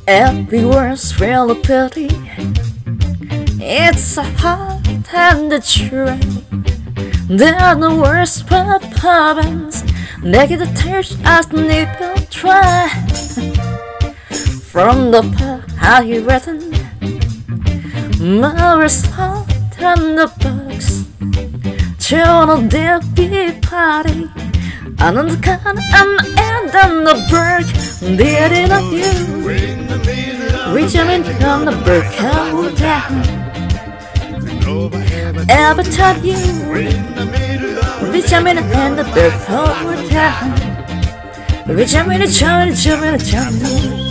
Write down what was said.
Everyone's real pity. It's a hard and the train. They're the worst performance. Negative touch as nipple try. From the part how you written, my result on the box. Turn their big party. Another kind and end on the bird. Did it of you? Reach them in from the bird come down. Every time you reach them in and the bird come down. Reach them in a jump, jump, jump.